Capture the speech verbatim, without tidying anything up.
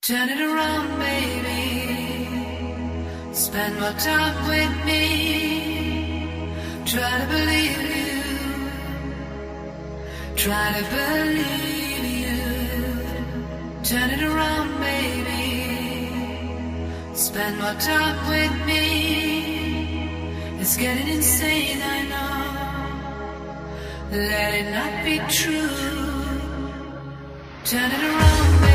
Turn it around, baby. Spend more time with me. Try to believe you. Try to believe you. Turn it around, baby. Spend more time with me. It's getting insane, I know. Let it not be true. Turn it around, baby.